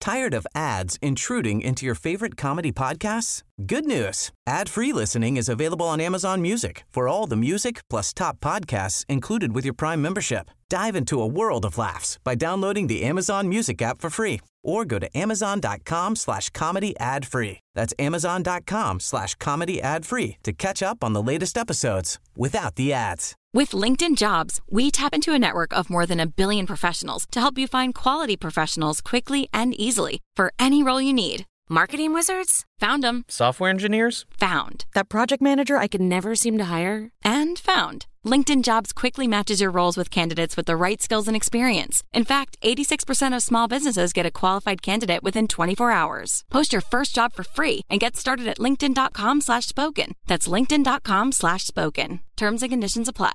Tired of ads intruding into your favorite comedy podcasts? Good news. Ad-free listening is available on Amazon Music for all the music plus top podcasts included with your Prime membership. Dive into a world of laughs by downloading the Amazon Music app for free or go to amazon.com/comedy ad-free. That's amazon.com/comedy ad-free to catch up on the latest episodes without the ads. With LinkedIn Jobs, we tap into a network of more than 1 billion professionals to help you find quality professionals quickly and easily for any role you need. Marketing wizards? Found them. Software engineers? Found. That project manager I could never seem to hire? And found. LinkedIn Jobs quickly matches your roles with candidates with the right skills and experience. In fact, 86% of small businesses get a qualified candidate within 24 hours. Post your first job for free and get started at linkedin.com/spoken. That's linkedin.com/spoken. Terms and conditions apply.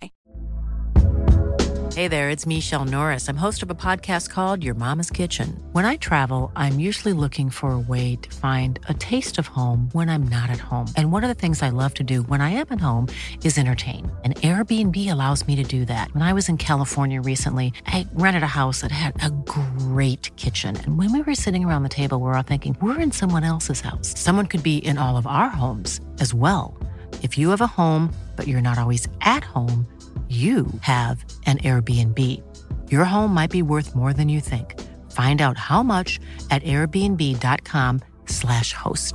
Hey there, it's Michelle Norris. I'm host of a podcast called Your Mama's Kitchen. When I travel, I'm usually looking for a way to find a taste of home when I'm not at home. And one of the things I love to do when I am at home is entertain. And Airbnb allows me to do that. When I was in California recently, I rented a house that had a great kitchen. And when we were sitting around the table, we were all thinking, we're in someone else's house. Someone could be in all of our homes as well. If you have a home, but you're not always at home, you have an Airbnb. Your home might be worth more than you think. Find out how much at airbnb.com/host.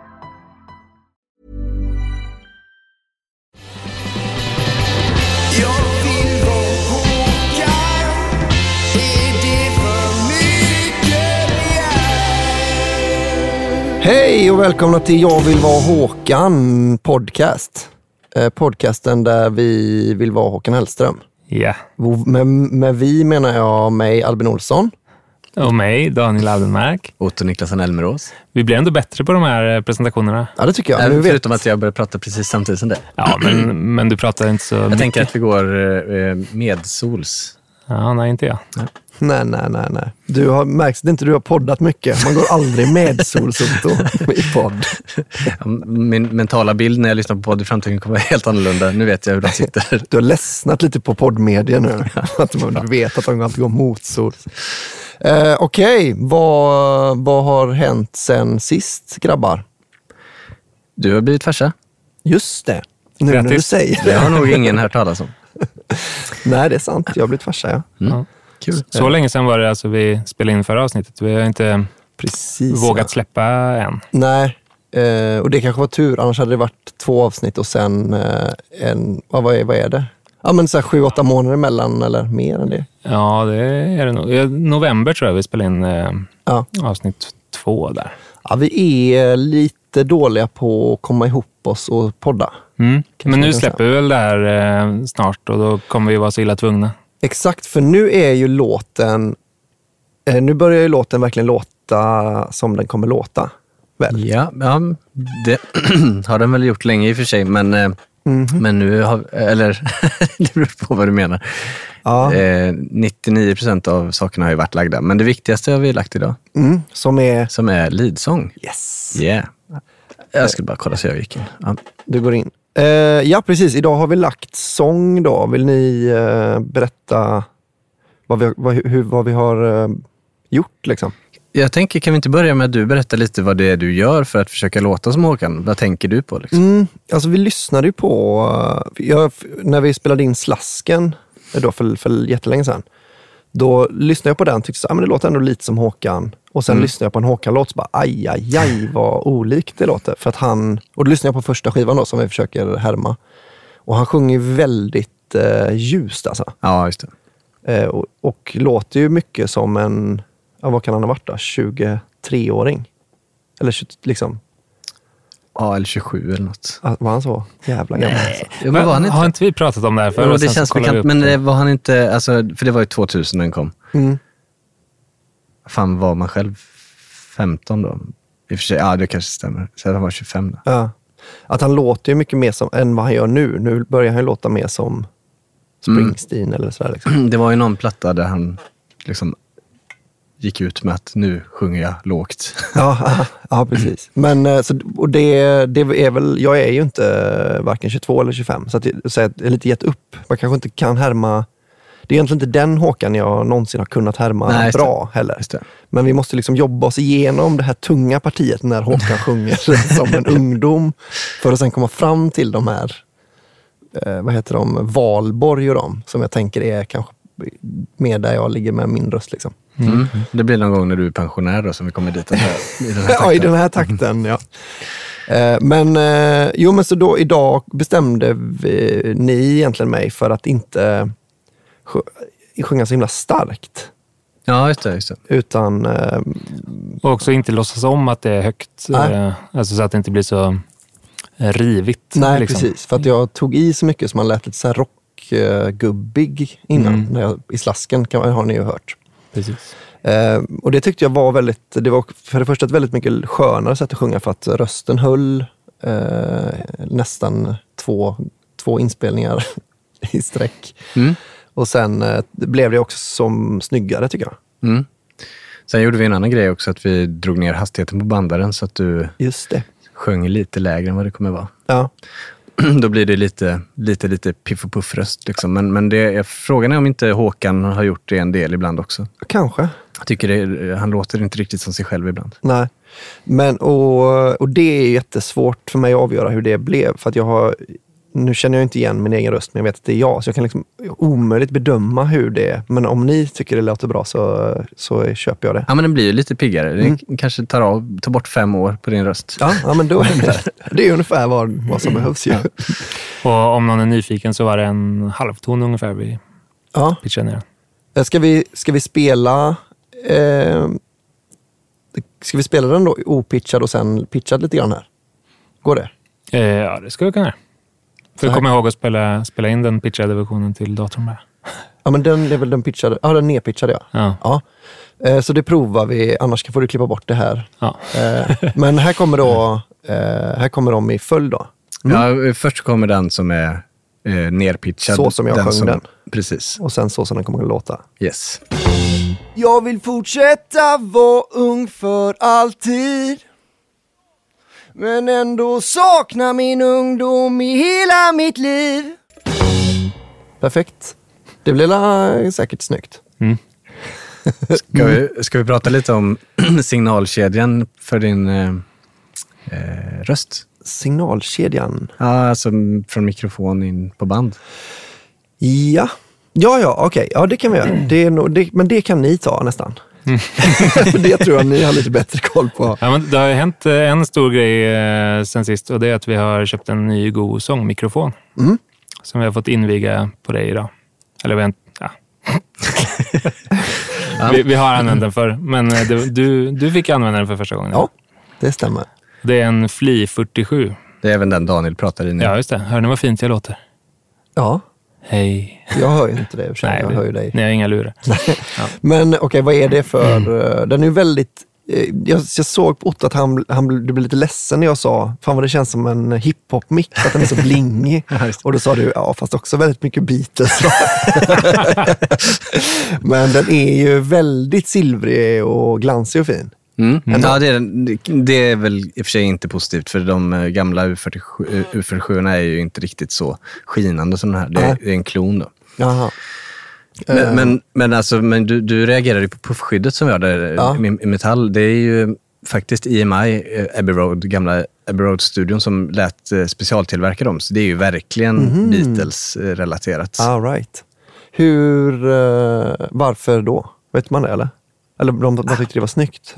Hej och välkomna till Jag vill vara Håkan podcast. Podcasten där vi vill vara Håkan Hellström. Ja. Med vi menar jag mig, Albin Olsson. Och mig, Daniel Aldenmark. Otto Niklasson Elmerås. Vi blir ändå bättre på de här presentationerna. Ja, det tycker jag. Förutom att jag börjar prata precis samtidigt som det. Ja, men du pratar inte så mycket. Jag tänker att vi går medsols. Ja, nej, inte jag. Nej. Du har märkt att inte du har poddat mycket. Man går aldrig med solsoto i podd. Min mentala bild när jag lyssnar på podd i framtiden kommer vara helt annorlunda. Nu vet jag hur de sitter. Du har ledsnat lite på poddmedia nu. Att du vet att de alltid går mot sol. Okej, vad har hänt sen sist, grabbar? Du har blivit farsa. Just det. Nu när du säger det. Det har nog ingen hört talas om. Nej, det är sant. Jag har blivit farsa, ja. Ja. Kul. Så länge sedan var det alltså vi spelade in förra avsnittet. Vi har inte vågat släppa än. Nej, och det kanske var tur. Annars hade det varit 2 avsnitt och sen vad är det? Ja, men så här 7-8 månader emellan eller mer än det. Ja, det är det nog. November tror jag vi spelade in avsnitt 2 där. Ja, vi är lite dåliga på att komma ihop oss och podda. Men nu släpper vi väl det här snart och då kommer vi vara så illa tvungna. Exakt, för nu är ju låten... nu börjar ju låten verkligen låta som den kommer låta. Väl? Ja, det har den väl gjort länge i och för sig, men nu har... Eller, det beror på vad du menar. Ja. 99% av sakerna har ju varit lagda, men det viktigaste har vi lagt idag. Som är leadsång. Yes. Yeah. Jag skulle bara kolla så jag gick in. Ja. Du går in. Ja, precis. Idag har vi lagt sång då. Vill ni berätta vad vi har gjort liksom? Jag tänker, kan vi inte börja med att du berättar lite vad det är du gör för att försöka låta som Håkan? Vad tänker du på liksom? Alltså vi lyssnade ju på... när vi spelade in Slasken då för jättelänge sedan. Då lyssnade jag på den och tyckte men det låter ändå lite som Håkan. Och sen lyssnade jag på en Håkan-låt och bara aj vad olikt det låter. För att och då lyssnade jag på första skivan då som vi försöker härma. Och han sjunger liksom ljust alltså. Ja, just det. Och låter ju mycket som en, vad kan han ha varit då? 23-åring. Eller liksom. Ja, eller 27 eller något. Var han så jävla gammal? Ja, men var han inte? Har inte vi pratat om det här förr? Jo, det känns bekant, men var han inte, alltså, för det var ju 2000 den kom. Fan, var man själv 15 då? I och för sig, ja det kanske stämmer. Så han var 25 då. Ja. Att han låter ju mycket mer än vad han gör nu. Nu börjar han låta mer som Springsteen eller sådär liksom. Det var ju någon platta där han liksom gick ut med att nu sjunger jag lågt. Ja, precis. Men och det är väl, jag är ju inte varken 22 eller 25 så att jag är lite gett upp. Man kanske inte kan härma. det är egentligen inte den Håkan jag någonsin har kunnat härma bra heller. Men vi måste liksom jobba oss igenom det här tunga partiet när Håkan sjunger som en ungdom för att sen komma fram till de här vad heter de? Valborg och de som jag tänker är kanske mer där jag ligger med min röst liksom. Det blir någon gång när du är pensionär då som vi kommer dit i den här takten. Ja, i den här takten, ja. Men så då idag bestämde ni egentligen mig för att inte sjunga så himla starkt. Ja, just det. Utan... och också inte låtsas om att det är högt. Alltså så att det inte blir så rivigt. Nej, liksom. Precis. För att jag tog i så mycket som man lät lite så här rockgubbig innan. När jag, i slasken har ni ju hört. Precis. Och det tyckte jag var det var för det första ett väldigt mycket skönare sätt att sjunga för att rösten höll nästan två inspelningar i sträck. Och sen blev det också som snyggare tycker jag. Sen gjorde vi en annan grej också, att vi drog ner hastigheten på bandaren så att du sjöng lite lägre än vad det kommer vara. Ja. Då blir det lite piff och puff-röst. Liksom. Men frågan är om inte Håkan har gjort det en del ibland också. Kanske. Jag tycker han låter inte riktigt som sig själv ibland. Nej, men och det är jättesvårt för mig att avgöra hur det blev. För att nu känner jag inte igen min egen röst, men jag vet att det är jag. Så jag kan liksom omöjligt bedöma hur det är. Men om ni tycker det låter bra så köper jag det. Ja, men den blir ju lite piggare. Det kanske tar bort 5 år på din röst. Ja, men då är det är ungefär vad som behövs ju. Och om någon är nyfiken så var det en halvton ungefär vi pitchade ner. Ska vi spela... ska vi spela den då opitchad och sen pitchad lite grann här? Går det? Ja, det ska vi kunna. För jag kommer ihåg att spela in den pitchade versionen till datorn med. Ja, men den är väl den pitchade. Ja, den nedpitchade ja. Så det provar vi, annars får du klippa bort det här. Ja. Men här kommer de i följd då. Ja, först kommer den som är nerpitchad. Så som jag sjöng den. Precis. Och sen så som den kommer att låta. Yes. Jag vill fortsätta vara ung för alltid. Men ändå saknar min ungdom i hela mitt liv. Perfekt. Det blir säkert snyggt. Ska vi prata lite om signalkedjan för din röst? Signalkedjan? Ja, alltså från mikrofon in på band. Ja, okej. Ja, det kan vi göra. Men det kan ni ta nästan. Det tror jag ni har lite bättre koll på. Ja, men det har hänt en stor grej sen sist, och det är att vi har köpt en ny god sångmikrofon som vi har fått inviga på dig idag. Eller vi har använt den för, men du fick använda den för första gången. Ja, det stämmer. Det är en Fli 47. Det är även den Daniel pratar i nu. Ja, just det. Hör ni vad fint jag låter? Ja. Hej. Jag hör ju inte det. Nej, jag hör ju dig. Ni har inga lurar. Ja. Men okej, vad är det för... Den är ju väldigt... Jag såg på Otto att du blev lite ledsen när jag sa fan vad det känns som en hiphop-mick, att den är så blingig. Och då sa du, fast också väldigt mycket Beatles. Men den är ju väldigt silvrig och glansig och fin. Ja, det är väl i och för sig inte positivt, för de gamla U47 är ju inte riktigt så skinande som den här. Det är en klon då. Jaha. Men du reagerade ju på puffskyddet som vi hade i metall. Det är ju faktiskt EMI, gamla Abbey Road-studion som lät specialtillverka dem. Så det är ju verkligen Beatles-relaterat. All right. Varför då? Vet man det eller? Eller de tyckte det var snyggt?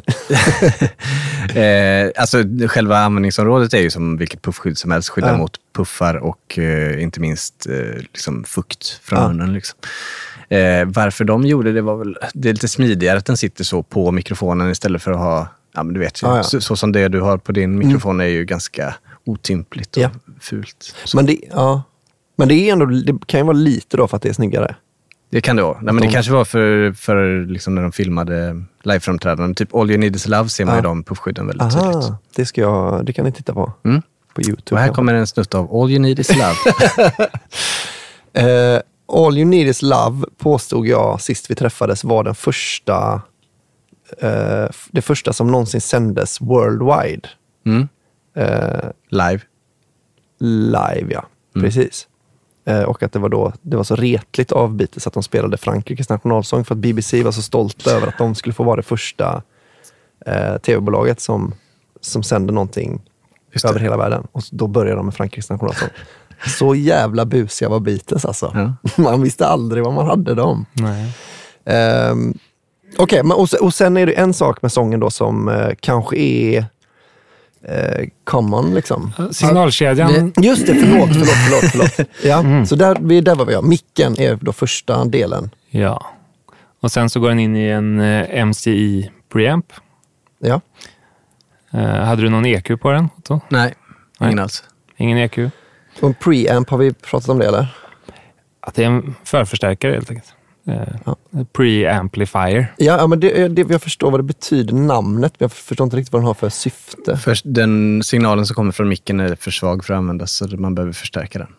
Alltså själva användningsområdet är ju som vilket puffskydd som helst. Skyddar mot puffar och inte minst liksom fukt från munnen. Liksom. Varför de gjorde det var väl... Det är lite smidigare att den sitter så på mikrofonen istället för att ha... Ja, men du vet ju. Så som det du har på din mikrofon är ju ganska otympligt och fult. Så. Men det är ändå... Det kan ju vara lite då för att det är snyggare. Det kan det vara. Nej, men det kanske var för liksom när de filmade liveframträdanden. Typ All You Need Is Love ser man ju de puffskydden väldigt tydligt. Det kan ni titta på. På YouTube. Och här kommer en snutt av All You Need Is Love. All You Need Is Love påstod jag sist vi träffades var den första det första som någonsin sändes worldwide. Live, ja. Precis. Och att det var så retligt av Beatles att de spelade Frankrikes nationalsång för att BBC var så stolta över att de skulle få vara det första tv-bolaget som sände någonting över hela världen. Och då började de med Frankrikes nationalsång. Så jävla busiga var Beatles alltså. Ja. Man visste aldrig vad man hade dem. Nej. Okej, och sen är det en sak med sången då som kanske är common liksom. Signalkedjan. Just det, förlåt. Ja, så där var vi. Micken är då första delen. Ja. Och sen så går den in i en MCI preamp. Ja. Hade du någon EQ på den? Otto? Nej, ingen alls. Ingen EQ. Och en preamp, har vi pratat om det eller? Att det är en förförstärkare helt enkelt. Preamplifier. Ja, men jag förstår vad det betyder, namnet. Jag förstår inte riktigt vad den har för syfte. Först, den signalen som kommer från micken är för svag för att användas, så man behöver förstärka den.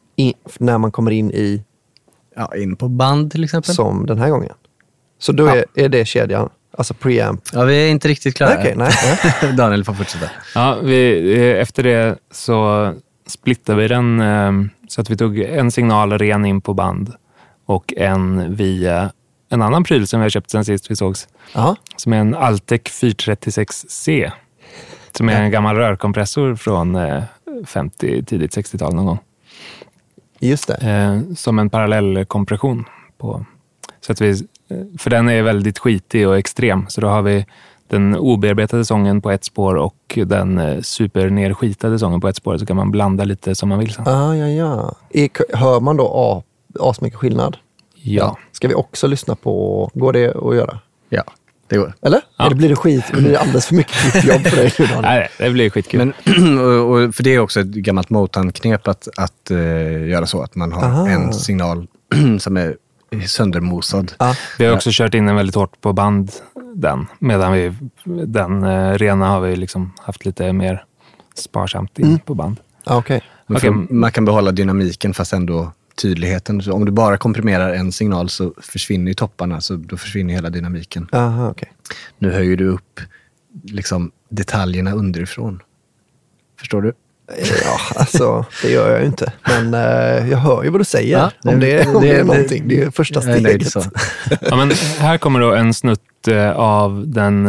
När man kommer in i... Ja, in på band till exempel. Som den här gången. Så då är det kedjan, alltså preamp. Ja, vi är inte riktigt klara. Nej. Daniel får fortsätta. Ja, efter det så splittade vi den så att vi tog en signal ren in på band och en via en annan pryl som vi har köpt sen sist vi sågs. Aha. Som är en Altec 436C. Som är en gammal rörkompressor från tidigt 60-tal någon gång. Just det. Som en parallellkompression på. Så att för den är väldigt skitig och extrem. Så då har vi den obearbetade sången på ett spår och den supernerskitade sången på ett spår. Så kan man blanda lite som man vill. Ja. Hör man då asmycket skillnad? Ja. Ska vi också lyssna på... Går det att göra? Ja, det går. Eller? Ja. Eller blir det skit? Blir det alldeles för mycket klippjobb för dig? Nej, det blir skitkul. Men, och för det är också ett gammalt Motown-knep att göra så. Att man har en signal som är söndermosad. Vi har också kört in den väldigt hårt på band medan den rena har vi liksom haft lite mer sparsamt in på band. Okay. Man kan behålla dynamiken fast ändå tydligheten. Så om du bara komprimerar en signal så försvinner ju topparna, så då försvinner hela dynamiken. Aha, okay. Nu höjer du upp liksom detaljerna underifrån. Förstår du? Ja, alltså det gör jag ju inte. Men jag hör ju vad du säger. Ja, om det är någonting. Det är första steget. Ja, men här kommer då en snutt av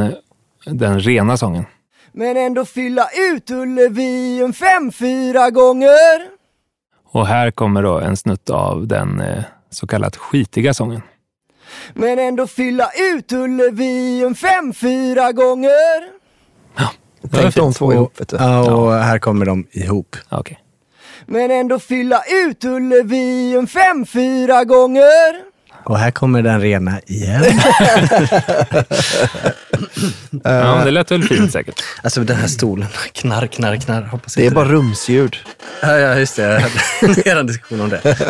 den rena sången. Men ändå fylla ut Ullevi 5-4 gånger. Och här kommer då en snutt av den så kallat skitiga sången. Men ändå fylla ut Ullevi 5-4 gånger. Ja, tänk de två ihop, vet du. Ja, och här kommer de ihop. Okay. Men ändå fylla ut Ullevi 5-4 gånger. Och här kommer den rena igen. Ja, det lät väl fint säkert. Alltså den här stolen, knarr. Hoppas det är bara rumsljud. Ja, just det. Jag hade en diskussion om det.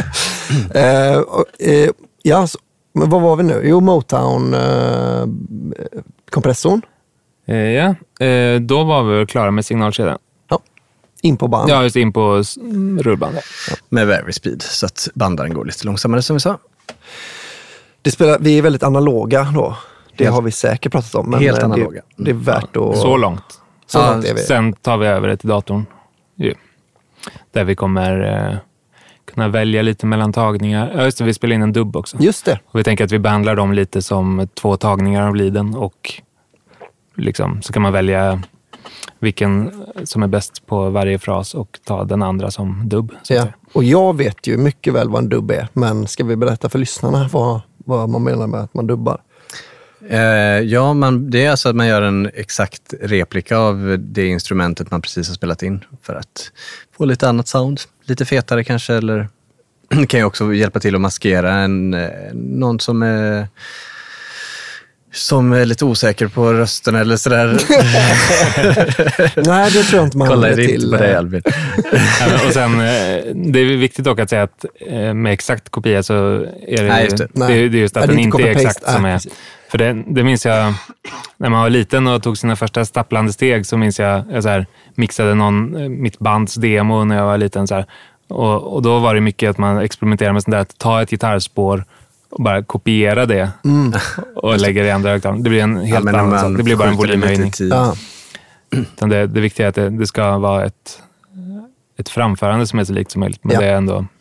Ja, men vad var vi nu? Jo, Motown kompressorn. Ja, då var vi klara med signalkedjan. Ja, in på band. Ja, just in på rullbandet. Ja. Med very speed, så att bandaren går lite långsammare som vi sa. Vi är väldigt analoga då. Det har vi säkert pratat om. Men helt analoga. Det är värt att... Så långt. Så långt är vi. Sen tar vi över det till datorn. Ja. Där vi kommer kunna välja lite mellan tagningar. Ja, just det, vi spelar in en dubb också. Just det. Och vi tänker att vi behandlar dem lite som 2 tagningar av leaden. Och liksom, så kan man välja vilken som är bäst på varje fras och ta den andra som dubb. Ja. Och jag vet ju mycket väl vad en dubb är. Men ska vi berätta för lyssnarna vad man menar med att man dubbar? Ja, det är alltså att man gör en exakt replika av det instrumentet man precis har spelat in för att få lite annat sound. Lite fetare kanske, eller det kan ju också hjälpa till att maskera någon som är lite osäker på rösten eller sådär. Nej, det tror jag inte man kollar till. På dig, Albin. Ja, och sen, det är viktigt dock att säga att med exakt kopia så är det är just att den inte är exakt som är. För det minns jag, när man var liten och tog sina första stapplande steg, så minns jag så här, mixade mitt bands demo när jag var liten. Så här, och då var det mycket att man experimenterade med sånt där, att ta ett gitarrspår och bara kopiera det och lägga det i andra högtalare. Det blir en helt annan sak. Det blir bara en volymhöjning. Det viktiga är att det ska vara ett framförande som är så likt som möjligt. Men det är ändå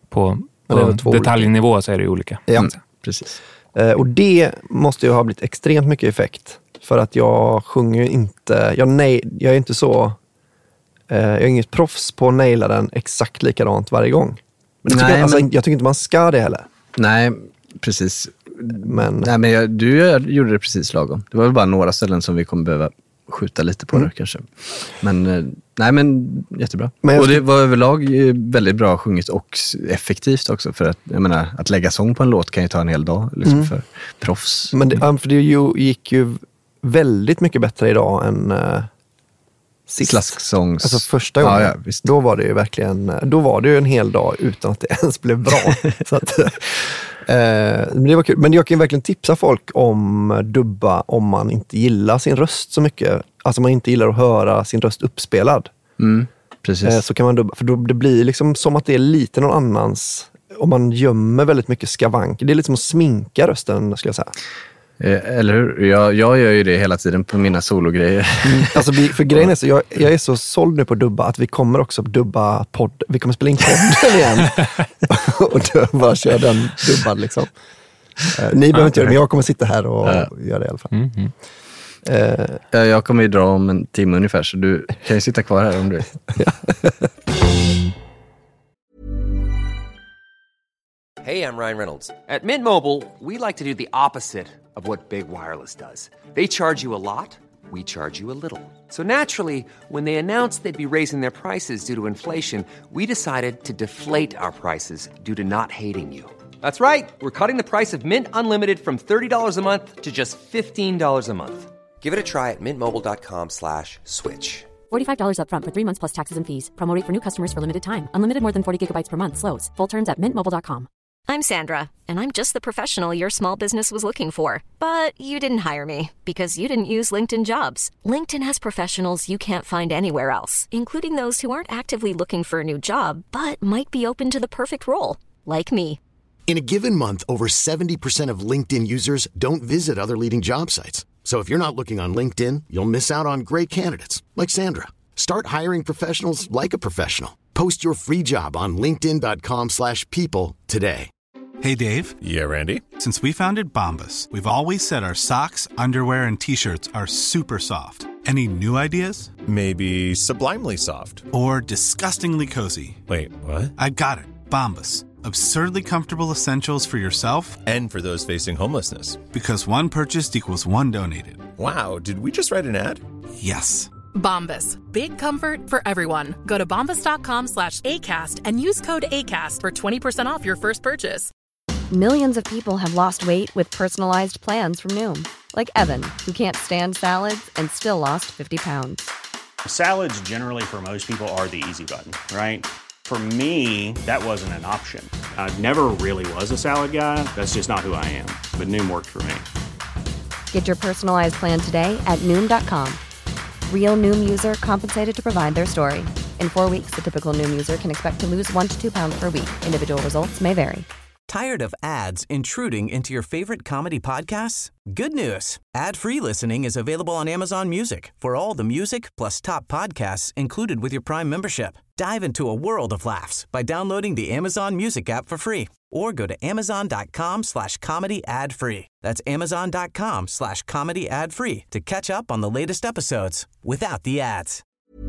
på detaljnivå så är det olika. Ja, precis. Och det måste ju ha blivit extremt mycket effekt. För att jag sjunger ju inte... Jag är inte så... jag är inget proffs på att naila den exakt likadant varje gång. Men jag tycker inte man ska det heller. Nej, precis. Du gjorde det precis lagom. Det var väl bara några ställen som vi kommer behöva skjuta lite på det kanske. Men jättebra. Och det var överlag väldigt bra sjungit och effektivt också. För att, jag menar, att lägga sång på en låt kan ju ta en hel dag liksom, för proffs. Men för det gick ju väldigt mycket bättre idag än sist. Slasksångs. Alltså första gången. Ja, visst. Då var det ju verkligen, då var det ju en hel dag utan att det ens blev bra. Så att, det var kul. Men jag kan verkligen tipsa folk om dubba om man inte gillar sin röst så mycket. Alltså man inte gillar att höra sin röst uppspelad. Precis. Så kan man dubba. För då det blir liksom som att det är lite någon annans. Och man gömmer väldigt mycket skavank. Det är lite som att sminka rösten, skulle jag säga. Eller hur? Jag gör ju det hela tiden på mina sologrejer. Alltså för grejen är så, jag är så såld nu på dubba att vi kommer också dubba podd. Vi kommer spela in podden igen. Och då bara köra den dubbad liksom. Ni behöver inte göra det, men jag kommer sitta här och göra det i alla fall. Jag kommer ju dra om en timme ungefär, så du kan ju sitta kvar här om du Hey, I'm Ryan Reynolds. At Mint Mobile, we like to do the opposite of what Big Wireless does. They charge you a lot, we charge you a little. So naturally, when they announced they'd be raising their prices due to inflation, we decided to deflate our prices due to not hating you. That's right. We're cutting the price of Mint Unlimited from $30 a month to just $15 a month. Give it a try at mintmobile.com/switch. $45 up front for 3 months plus taxes and fees. Promo rate for new customers for limited time. Unlimited more than 40 gigabytes per month. Slows full terms at mintmobile.com. I'm Sandra, and I'm just the professional your small business was looking for. But you didn't hire me because you didn't use LinkedIn Jobs. LinkedIn has professionals you can't find anywhere else, including those who aren't actively looking for a new job, but might be open to the perfect role, like me. In a given month, over 70% of LinkedIn users don't visit other leading job sites. So if you're not looking on LinkedIn, you'll miss out on great candidates, like Sandra. Start hiring professionals like a professional. Post your free job on linkedin.com/people today. Hey, Dave. Yeah, Randy. Since we founded Bombas, we've always said our socks, underwear, and T-shirts are super soft. Any new ideas? Maybe sublimely soft. Or disgustingly cozy. Wait, what? I got it. Bombas. Absurdly comfortable essentials for yourself. And for those facing homelessness. Because one purchased equals one donated. Wow, did we just write an ad? Yes. Bombas. Big comfort for everyone. Go to bombas.com/ACAST and use code ACAST for 20% off your first purchase. Millions of people have lost weight with personalized plans from Noom. Like Evan, who can't stand salads and still lost 50 pounds. Salads generally for most people are the easy button, right? For me, that wasn't an option. I never really was a salad guy. That's just not who I am. But Noom worked for me. Get your personalized plan today at Noom.com. Real Noom user compensated to provide their story. In 4 weeks, the typical Noom user can expect to lose 1 to 2 pounds per week. Individual results may vary. Tired of ads intruding into your favorite comedy podcasts? Good news. Ad-free listening is available on Amazon Music for all the music plus top podcasts included with your Prime membership. Dive into a world of laughs by downloading the Amazon Music app for free or go to amazon.com/comedy ad-free. That's amazon.com/comedy ad-free to catch up on the latest episodes without the ads.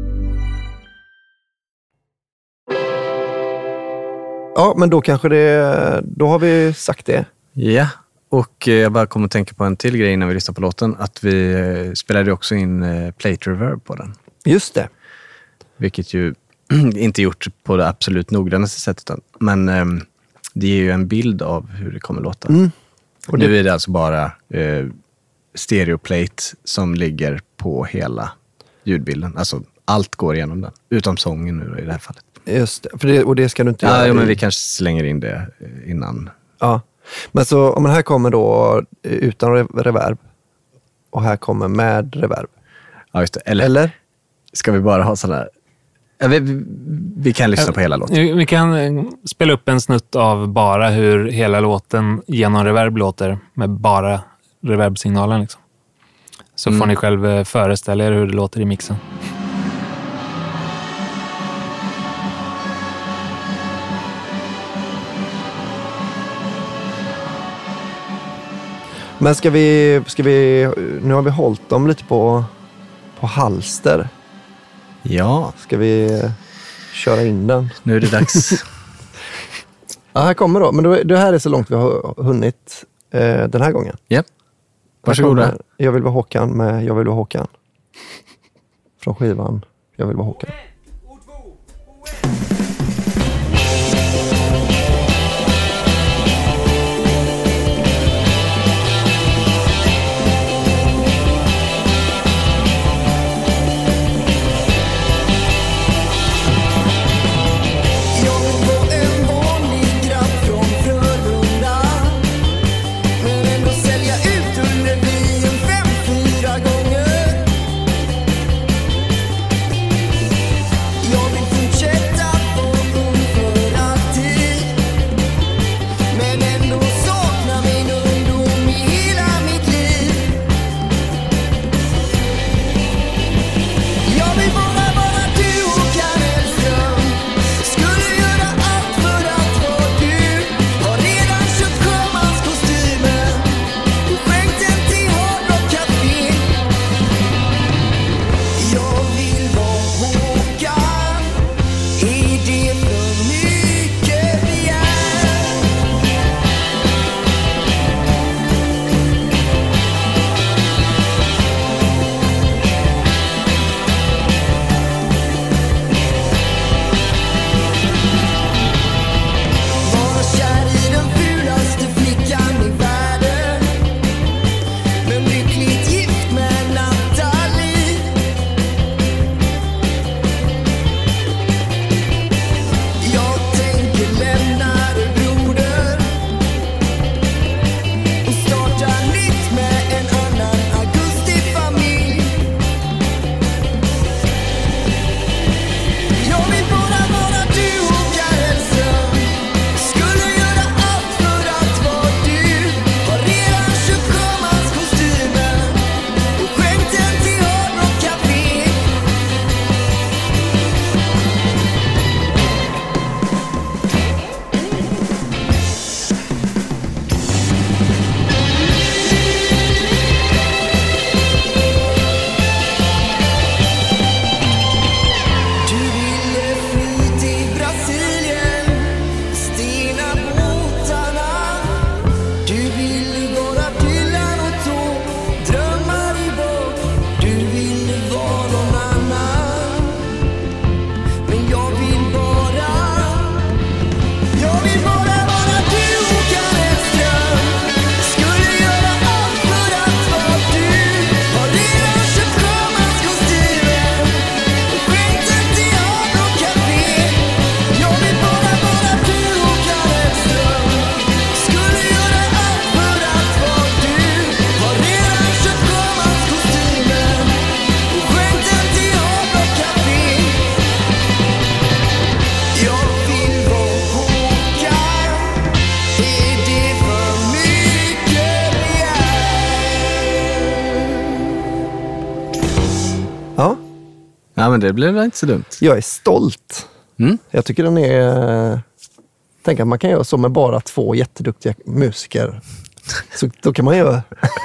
Ja, men då kanske då har vi sagt det. Ja, och jag bara kommer att tänka på en till grej när vi lyssnar på låten. Att vi spelade också in plate reverb på den. Just det. Vilket ju inte gjort på det absolut noggrannaste sättet. Men det ger ju en bild av hur det kommer låta. Och nu är det alltså bara stereoplate som ligger på hela ljudbilden. Alltså allt går igenom den. Utom sången nu då, i det här fallet. Just det, och det ska du inte göra. Ja, men vi kanske slänger in det innan. Ja, men så om den här kommer då utan reverb och här kommer med reverb. Ja, just det. Eller? Ska vi bara ha sådana här... Ja, vi kan lyssna på hela låten. Vi kan spela upp en snutt av bara hur hela låten genom reverb låter med bara reverbsignalen liksom. Så får ni själv föreställa er hur det låter i mixen. Men ska vi nu har vi hållit dem lite på halster. Ja. Ska vi köra in den? Nu är det dags. Ja, här kommer då. Men det här är så långt vi har hunnit den här gången. Ja. Varsågoda. Jag vill vara Håkan med Jag vill vara Håkan. Från skivan Jag vill vara Håkan. Ja, men det blev inte så dumt. Jag är stolt. Jag tycker den är... Tänk att man kan göra så med bara 2 jätteduktiga musiker. Så då kan man göra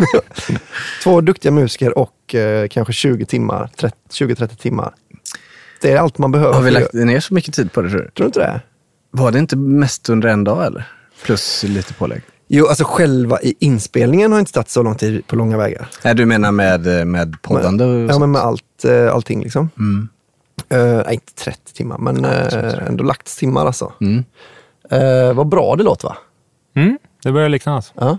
2 duktiga musiker och kanske 20-30 timmar. Det är allt man behöver. Har vi lagt ner så mycket tid på det, tror du? Tror du inte det? Var det inte mest under en dag, eller? Plus lite pålägg. Jo, alltså själva i inspelningen har inte tagit så lång tid på långa vägar. Nej, du menar med poddande? Ja, men med allting liksom. Nej, inte 30 timmar, men ändå lagt timmar alltså. Vad bra det låter, va? Det börjar likna alltså. Ja.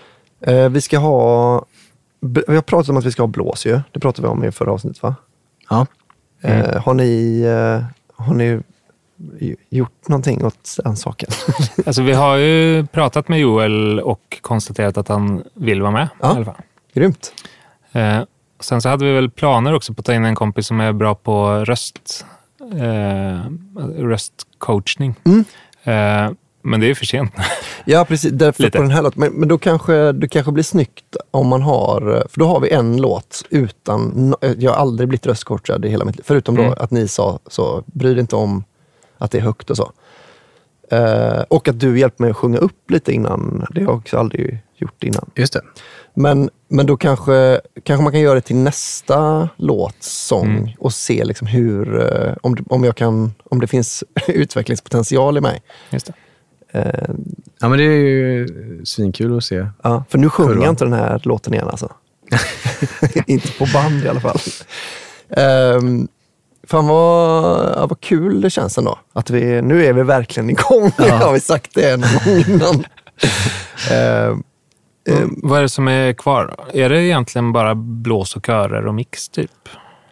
Vi har pratat om att vi ska ha blås ju. Det pratade vi om i förra avsnittet, va? Ja. Har ni gjort någonting åt den saken? Alltså vi har ju pratat med Joel och konstaterat att han vill vara med. Ja, i alla fall. Grymt. Sen så hade vi väl planer också på att ta in en kompis som är bra på röstcoachning. Men det är ju för sent. Ja, precis. Därför på den här låten. Men då kanske det kanske blir snyggt om man har... För då har vi en låt utan... Jag har aldrig blivit röstcoachad i hela mitt liv. Förutom då att ni sa så bryr dig inte om att det är högt och så. Och att du hjälpte mig att sjunga upp lite innan. Det har jag också aldrig gjort innan. Just det. Men då kanske man kan göra det till nästa låtsång och se liksom hur, om det finns utvecklingspotential i mig. Just det. Ja, men det är ju svinkul att se. Ja, för nu sjunger jag inte den här låten igen alltså. Inte på band i alla fall. Fan vad kul det känns ändå. Att nu är vi verkligen igång. Har vi sagt det någon gång innan. Vad är det som är kvar? Är det egentligen bara blås och körer och mix typ?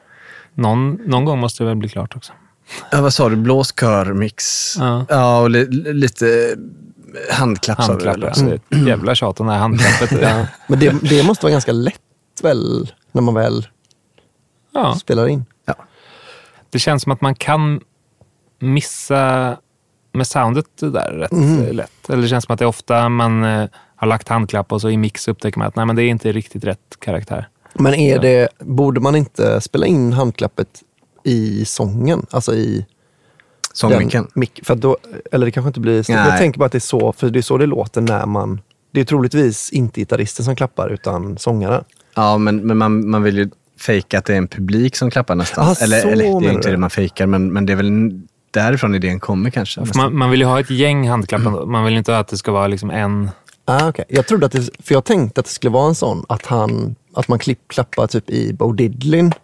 Någon gång måste det väl bli klart också. Ja, vad sa du? Blås, kör, mix. Ja, och lite handklapp. Alltså, jävla tjat om det här handklappet. Ja. Men det måste vara ganska lätt väl när man väl spelar in. Ja. Det känns som att man kan missa med soundet där rätt lätt. Eller det känns som att det är ofta man har lagt handklapp och så i mix upptäcker man att nej, men det är inte riktigt rätt karaktär. Men borde man inte spela in handklappet i sången? Alltså i sångmicken? För då, eller det kanske inte blir... Nej. Jag tänker bara att det är så, för det är så det låter när man... Det är troligtvis inte gitarristen som klappar utan sångaren. Ja, men man vill ju fejka att det är en publik som klappar nästan. Eller det är inte det man fejkar, men det är väl därifrån idén kommer kanske. Man vill ju ha ett gäng handklappar. Man vill inte att det ska vara liksom en... Okay. Jag trodde för jag tänkte att det skulle vara en sån att man klappar typ i Bo Diddlin.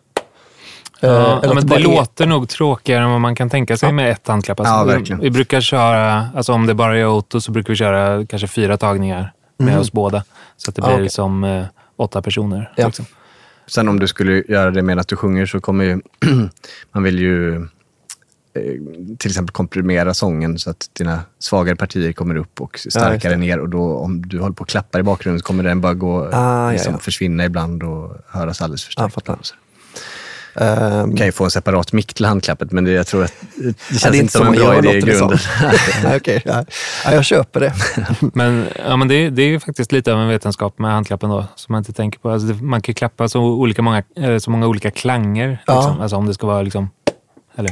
Men det låter nog tråkigare än vad man kan tänka sig med ett handklapp. Alltså, ja, verkligen. Vi brukar köra, alltså om det bara är Otto så brukar vi köra kanske 4 tagningar med oss båda. Så att det blir som 8 personer. Ja. Liksom. Sen om du skulle göra det med att du sjunger så kommer ju, man vill ju till exempel komprimera sången så att dina svagare partier kommer upp och starkare ner, och då om du håller på att klappa i bakgrunden så kommer den bara gå försvinna ibland och höras alldeles för starkt. Du kan ju få en separat mick till handklappet, men jag tror att det känns inte som en bra idé i grunden. Okej, jag köper det. Men det är ju faktiskt lite av en vetenskap med handklappen då, som man inte tänker på. Alltså, man kan klappa så många olika klanger. Liksom. Alltså om det ska vara liksom... Eller...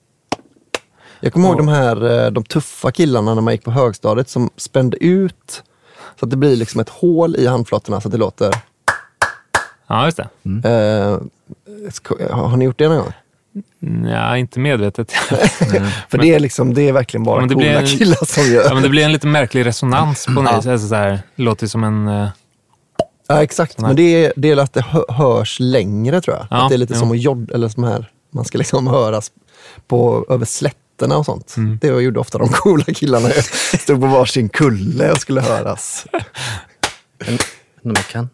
Jag kommer ihåg de tuffa killarna när man gick på högstadiet som spände ut så att det blir liksom ett hål i handflatorna så att det låter... Ja, just det. Har ni gjort det någon gång? Ja, inte medvetet. För det är verkligen bara coola killar som gör. Ja, men det blir en lite märklig resonans på något. Alltså så här, det låter som en... Ja, exakt. Men det är att det hörs längre, tror jag. Ja, att det är lite som att jodda, eller som här. Man ska liksom höras över slätterna och sånt. Det gjorde ofta de coola killarna. Stod på varsin kulle och skulle höras. Man kan,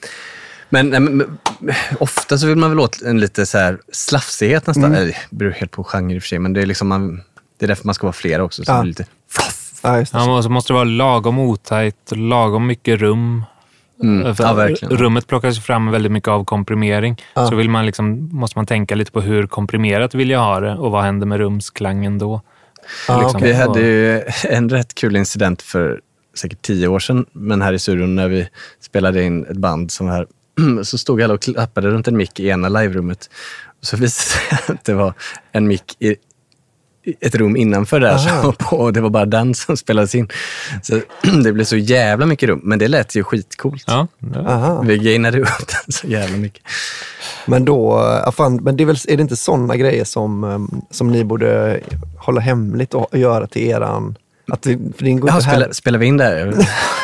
Men ofta så vill man väl åt en lite så här slafsighet nästan. Det beror helt på genre i och för sig, men det är liksom det är därför man ska vara flera också. Så det är lite så måste det vara lagom otajt, lagom mycket rum. Verkligen. Rummet plockas fram väldigt mycket av komprimering. Så vill man måste man tänka lite på hur komprimerat vill jag ha det och vad händer med rumsklangen då. Vi hade ju en rätt kul incident för säkert 10 år sedan, men här i studion när vi spelade in ett band som här, så stod alla och klappade runt en mick i ena live-rummet. Och så visade det sig att det var en mick i ett rum innanför där, och det var bara den som spelades in. Så det blev så jävla mycket rum, men det lät ju skitcoolt. Vi gainade upp den så jävla mycket. Men då, men det är det inte sådana grejer som ni borde hålla hemligt och göra till eran... Spelar vi in där?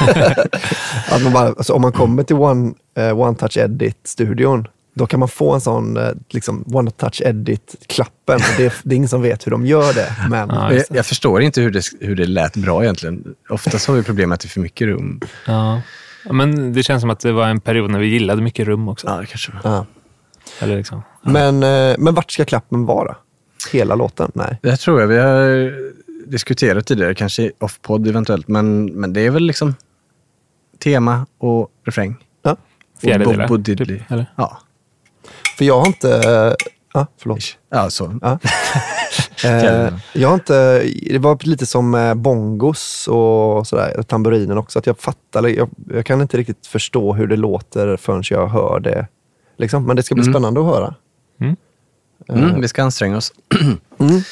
Att man bara, alltså, om man kommer till One Touch Edit-studion, då kan man få en sån liksom, One Touch Edit-klappen. Det är ingen som vet hur de gör det. Men... Jag förstår inte hur det lät bra egentligen. Oftast har vi problem med att det är för mycket rum. Ja, men det känns som att det var en period när vi gillade mycket rum också. Ja, det kanske var. Eller liksom. Men vart ska klappen vara? Hela låten? Nej. Det tror jag. Vi har diskuterat tidigare, kanske off-podd eventuellt, men det är väl liksom tema och refräng. Ja. Fjärdedelar. Bo Diddley. Eller? Ja. För jag har inte... förlåt. Ja, så. Ja. Jag har inte... Det var lite som bongos och sådär, tamburinen också, att jag fattar, jag kan inte riktigt förstå hur det låter förrän jag hör det. Liksom. Men det ska bli spännande att höra. Vi ska anstränga oss.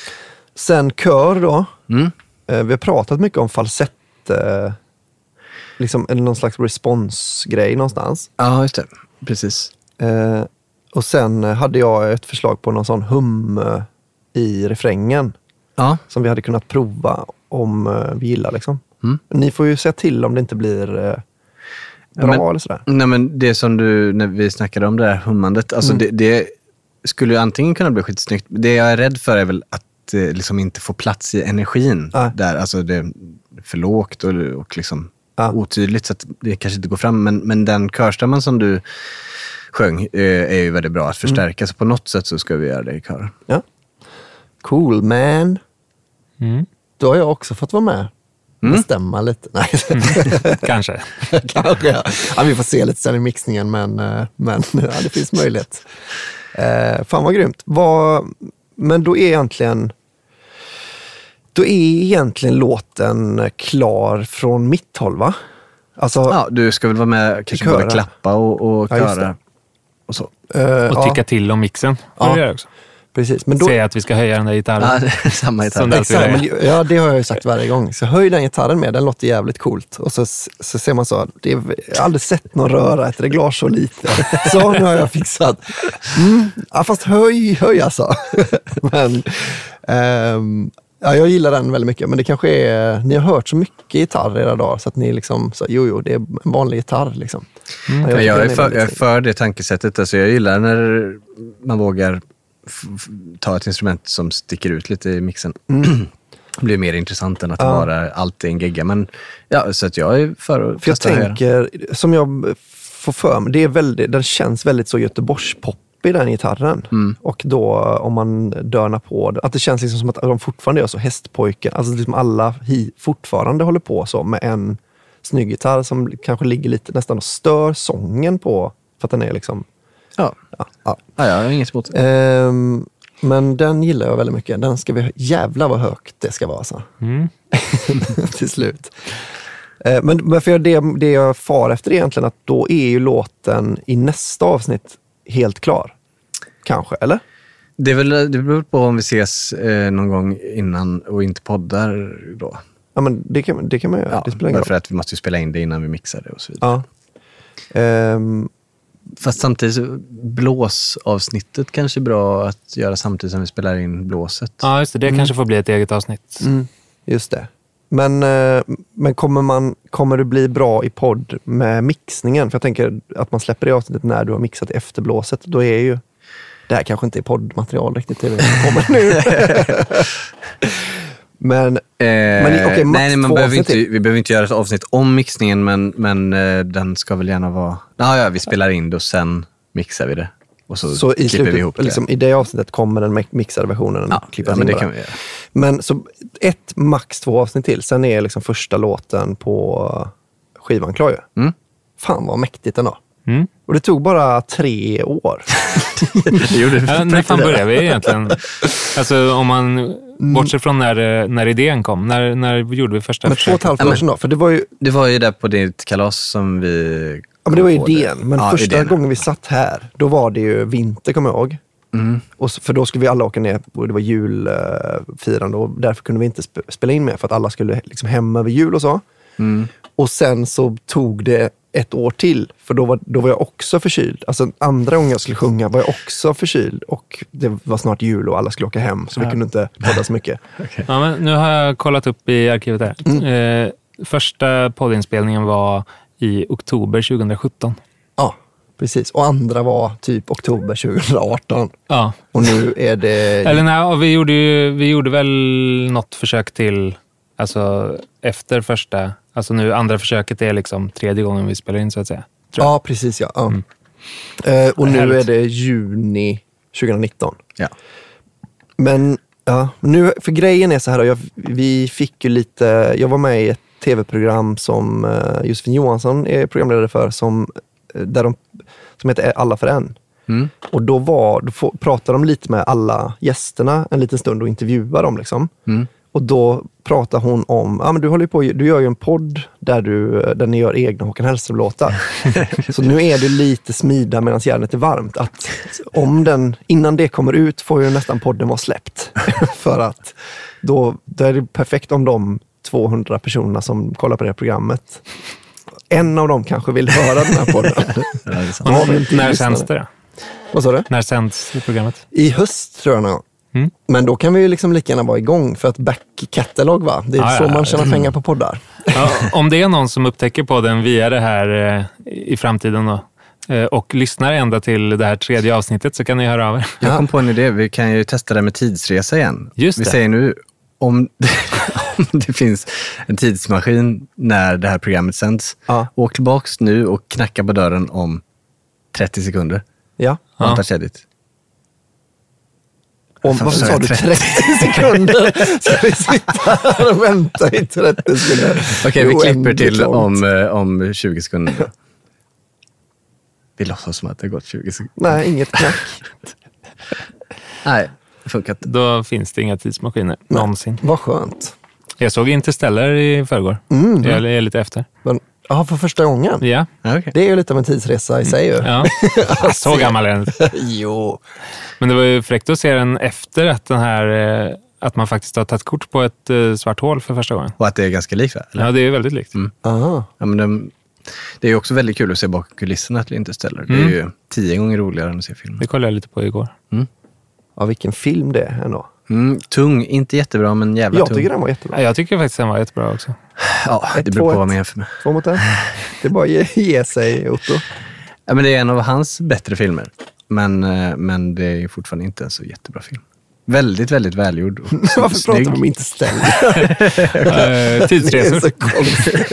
Sen kör då. Vi har pratat mycket om falsett. liksom någon slags responsgrej någonstans. Ja, just det. Precis. Och sen hade jag ett förslag på någon sån hum i refrängen. Ja. Som vi hade kunnat prova om vi gillar liksom. Ni får ju säga till om det inte blir bra eller sådär. Nej, men det som du, när vi snackade om det här hummandet, alltså det skulle ju antingen kunna bli skitsnyggt. Det jag är rädd för är väl att det liksom inte får plats i energin där. Alltså det är för lågt och liksom otydligt så att det kanske inte går fram. Men den körstämman som du sjöng är ju väldigt bra att förstärka. Så på något sätt så ska vi göra det i kören. Ja. Cool man. Då har jag också fått vara med. Bestämma lite. Nej. Kanske. Kanske, ja. Vi får se lite sen i mixningen, men det finns möjlighet. Fan vad grymt. Men då är egentligen låten klar från mitt håll, va? Alltså, ja, du ska väl vara med, kanske bara klappa och köra och så. Och tycka till om mixen. Ja. Det också. Precis, men då... Säga att vi ska höja den där gitarren. Ja, samma gitarr. Exakt, ja, det har jag ju sagt varje gång. Så höj den gitarren med, den låter jävligt coolt. Och så ser man så, jag har aldrig sett någon röra ett reglage så lite. Så nu har jag fixat. Ja, fast höj alltså. Men jag gillar den väldigt mycket. Men det kanske är, ni har hört så mycket gitarr era dagar så att ni liksom, så, jo, det är en vanlig gitarr liksom. Jag är för det tankesättet. Alltså jag gillar när man vågar ta ett instrument som sticker ut lite i mixen. Det blir mer intressant än att det bara alltid är en gegga. Men ja, så att jag är för att testa. Jag tänker, som jag får för mig, det är väldigt, den känns väldigt så Göteborgspop i den gitarren. Och då om man dörnar på det, att det känns liksom som att de fortfarande är så hästpojkar. Alltså liksom alla fortfarande håller på så med en snygg gitarr som kanske ligger lite nästan och stör sången på, för att den är liksom Ja, jag har inget emot. Men den gillar jag väldigt mycket. Den ska vi jävla vad högt det ska vara så. Till slut. Men för det jag far efter egentligen, att då är ju låten i nästa avsnitt helt klar. Kanske, eller? Det beror på om vi ses någon gång innan och inte poddar då. Ja, men det kan man göra. Ja, det spelar ingen roll. för att vi måste ju spela in det innan vi mixar det och så vidare. Ja. Fast samtidigt, blåsavsnittet kanske är bra att göra samtidigt som vi spelar in blåset. Ja, just det. Det kanske får bli ett eget avsnitt. Just det. Men kommer det bli bra i podd med mixningen? För jag tänker att man släpper det avsnittet när du har mixat efter blåset. Då är ju... Det här kanske inte är poddmaterial riktigt. Det kommer nu. Men okej, nej, vi behöver inte göra ett avsnitt om mixningen, men den ska väl gärna vara... Ja, vi spelar in det och sen mixar vi det. Och så i slutet, vi ihop det. Liksom, i det avsnittet kommer den mixade versionen klippas in. Det kan vi göra. Men så max 2 avsnitt till. Sen är liksom första låten på skivan klar ju. Fan vad mäktigt ändå. Och det tog bara 3 år. När fan började vi egentligen? Alltså om man bortser från när idén kom. När gjorde vi första försöket? 2,5 år sedan då. För det var ju där på ditt kalas som vi... Ja, men det var idén. Men första gången vi satt här, då var det ju vinter, kommer jag ihåg. Och för då skulle vi alla åka ner, och det var julfirande, och därför kunde vi inte spela in med, för att alla skulle liksom hem över jul och så. Och sen så tog det 1 år till, för då var jag också förkyld. Alltså andra gången jag skulle sjunga var jag också förkyld, och det var snart jul och alla skulle åka hem, så vi kunde inte podda så mycket. Okay. Ja, men nu har jag kollat upp i arkivet här. Första poddinspelningen var i oktober 2017. Ja, precis. Och andra var typ oktober 2018. Ja. Och nu är det... Eller nej, vi gjorde väl något försök till, alltså efter första... Alltså nu andra försöket är liksom 3:e gången vi spelar in, så att säga. Ja, precis. Ja. Och nu är det juni 2019. Ja. Men nu, för grejen är så här, vi fick ju lite... Jag var med i ett tv-program som Josefin Johansson är programledare för, som heter Alla för en. Och då pratade de lite med alla gästerna en liten stund och intervjuade dem liksom. Och då pratar hon om, men du gör ju en podd där ni gör egna Håkan Hellström-låtar. Så nu är det lite smida medan järnet är varmt. Att innan det kommer ut får ju nästan podden vara släppt. För att då är det perfekt om de 200 personerna som kollar på det här programmet en av dem kanske vill höra den här podden. När sänds det då? Vad sa du? När sänds programmet? I höst tror jag nog. Men då kan vi ju liksom lika gärna vara igång för att back-catalog, va? Det är så man tjänar pengar på poddar. Ja, om det är någon som upptäcker podden via det här i framtiden då, och lyssnar ända till det här 3:e avsnittet, så kan ni höra av er. Jag kom på en idé. Vi kan ju testa det med tidsresa igen. Just det. Vi säger nu, om det finns en tidsmaskin när det här programmet sänds, åk tillbaks nu och knacka på dörren om 30 sekunder. Ja. Fantastiskt. Varför sa du 30 sekunder? Ska vi sitta här och vänta i 30 sekunder? Okej, vi klipper till om 20 sekunder. Vi låtsas som att det har gått 20 sekunder. Nej, inget knack. Nej, det funkar inte. Då finns det inga tidsmaskiner någonsin. Vad skönt. Jag såg Interstellar i förrgår. Jag är lite efter. Ja, för första gången? Ja. Okay. Det är ju lite av en tidsresa i sig ju. Ja. Så gammal är den. Jo. Men det var ju fräckt att se den efter att den här... Att man faktiskt har tagit kort på ett svart hål för första gången. Och att det är ganska likt, eller? Ja, det är väldigt likt. Aha. Ja, men det är ju också väldigt kul att se bak kulisserna till Interstellar. Det är ju 10 gånger roligare än att se filmen. Det kollade jag lite på igår. Ja, vilken film det är ändå. Tung, inte jättebra, men jävla tung. Jag tycker den var jättebra. Ja, jag tycker faktiskt den var jättebra också. Ja, det beror på vad man jämför med. 2-1. Det är bara att ge sig, Otto. Ja, men det är en av hans bättre filmer. Men det är fortfarande inte en så jättebra film. Väldigt, väldigt välgjord. Varför pratar de om Interstellar? Tidsresor. Det är så konstigt.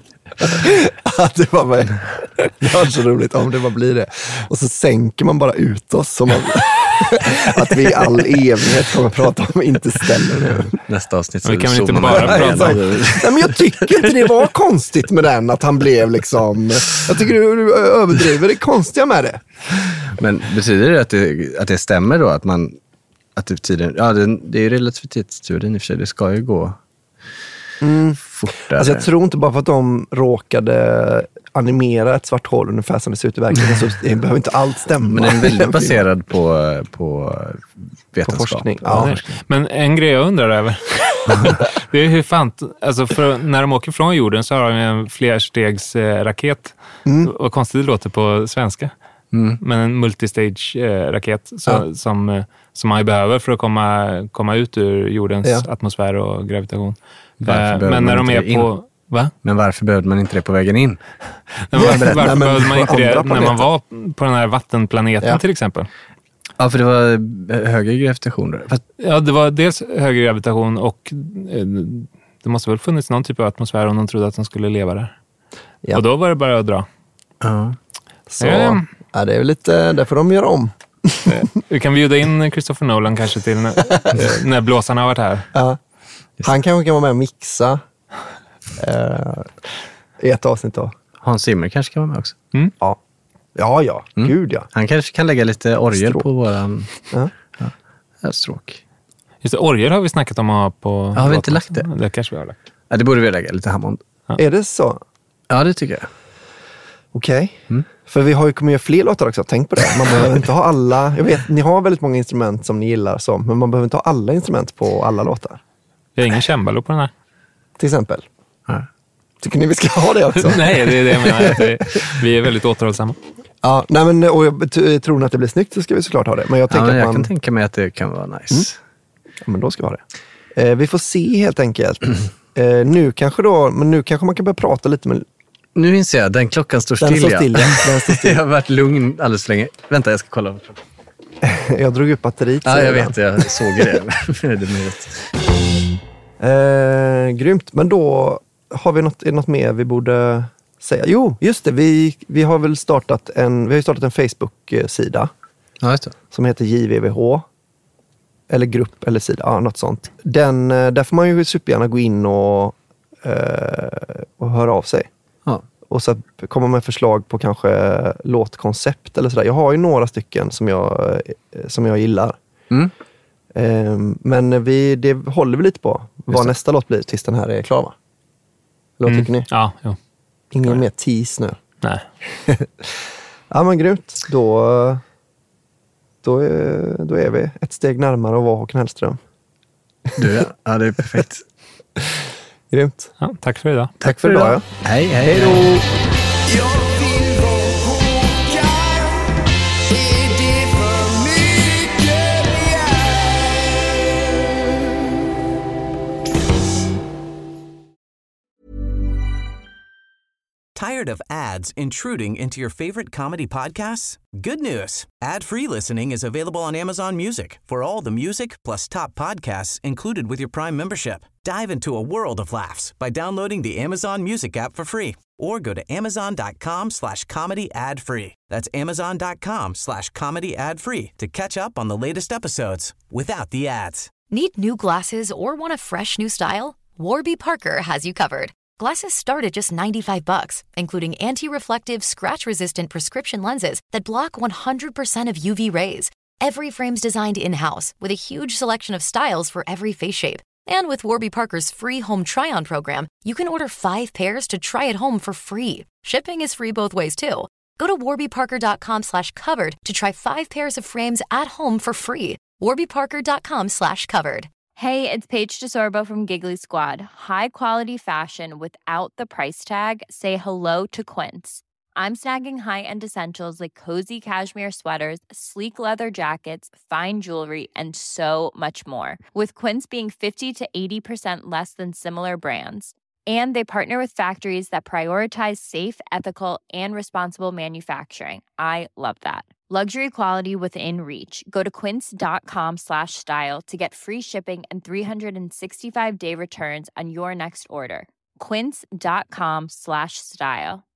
Det var så roligt om det bara blir det. Och så sänker man bara ut oss som att vi i all evighet kommer att prata om Interstellar nu. Nästa avsnitt så vi kan väl inte bara prata om det. Nej, men jag tycker inte det var konstigt med den, att han blev liksom... Jag tycker du överdriver det konstiga med det. Men betyder det att det stämmer då? Att det betyder... Ja, det är ju relativitetsteorin i och för sig. Det ska ju gå fortare. Alltså jag tror inte bara för att de råkade animera ett svart hål ungefär som det ser ut i verkligheten, så det behöver inte allt stämma. Men den är väldigt baserad på vetenskap. På forskning. Ja. Men en grej jag undrar över, det är hur fan... Alltså när de åker från jorden så har de en flerstegsraket. Och konstigt det låter på svenska. Men en multistage-raket som man ju behöver för att komma ut ur jordens atmosfär och gravitation. Men när de är på... Va? Men varför behövde man inte det på vägen in? Varför behövde man inte det när man var på den här vattenplaneten till exempel? Ja, för det var högre gravitation. Ja, det var dels högre gravitation och det måste väl funnits någon typ av atmosfär om de trodde att de skulle leva där. Ja. Och då var det bara att dra. Ja. Så det är väl lite, där får de göra om. Vi kan bjuda in Christopher Nolan kanske till när blåsarna har varit här. Ja. Han kanske kan vara med och mixa i ett avsnitt då. Hans Zimmer kanske kan vara med också. Ja. Gud ja. Han kanske kan lägga lite orgel på våran stråk. Just det, orgel har vi snackat om att ha på... Har vi inte lagt det? Det kanske vi har lagt. Ja, det borde vi lägga, lite Hammond. Ja. Är det så? Ja, det tycker jag. Okej. För vi har ju kommit göra fler låtar också. Tänk på det. Man behöver inte ha alla... Jag vet, ni har väldigt många instrument som ni gillar, men man behöver inte ha alla instrument på alla låtar. Vi har ingen cembalo på den här. Till exempel. Ja. Tycker ni vi ska ha det också? Nej, det är det jag menar. Att vi är väldigt återhållsamma. Ja, nej, men och jag tror att det blir snyggt, så ska vi såklart ha det. Men jag tänker jag kan tänka mig att det kan vara nice. Ja, men då ska vi ha det. Vi får se helt enkelt. Nu kanske man kan börja prata lite med... Nu inser jag, den klockan står still. Den står still. Jag har varit lugn alldeles för länge. Vänta, jag ska kolla. Jag drog upp batteriet. Ja, jag vet. Jag såg det. Grymt. Men då har vi något mer vi borde säga. Jo, just det. Vi har väl startat en Facebook-sida. Ja, just det. Som heter JVVH. Eller grupp eller sida. Ja, något sånt. Där får man ju supergärna gå in och höra av sig. Ja. Och så komma med förslag på kanske låtkoncept eller sådär. Jag har ju några stycken som jag gillar. Men det håller vi lite på. Vad nästa låt blir tills den här är klar, va? Eller tycker ni? Ja, jo. Ingen mer tease nu. Nej. Ja, men grymt. Då är vi ett steg närmare att vara Håkan Hellström. Ja, det är perfekt. Grymt. Ja, tack för idag. Tack för idag. Hej då. Tired of ads intruding into your favorite comedy podcasts? Good news. Ad-free listening is available on Amazon Music for all the music plus top podcasts included with your Prime membership. Dive into a world of laughs by downloading the Amazon Music app for free or go to amazon.com/comedy ad-free. That's amazon.com/comedy ad-free to catch up on the latest episodes without the ads. Need new glasses or want a fresh new style? Warby Parker has you covered. Glasses start at just $95, including anti-reflective, scratch-resistant prescription lenses that block 100% of UV rays. Every frame's designed in-house with a huge selection of styles for every face shape. And with Warby Parker's free home try-on program, you can order 5 pairs to try at home for free. Shipping is free both ways, too. Go to warbyparker.com/covered to try 5 pairs of frames at home for free. warbyparker.com/covered. Hey, it's Paige DeSorbo from Giggly Squad. High quality fashion without the price tag. Say hello to Quince. I'm snagging high-end essentials like cozy cashmere sweaters, sleek leather jackets, fine jewelry, and so much more. With Quince being 50 to 80% less than similar brands. And they partner with factories that prioritize safe, ethical, and responsible manufacturing. I love that. Luxury quality within reach. Go to quince.com/style to get free shipping and 365-day returns on your next order. Quince.com/style.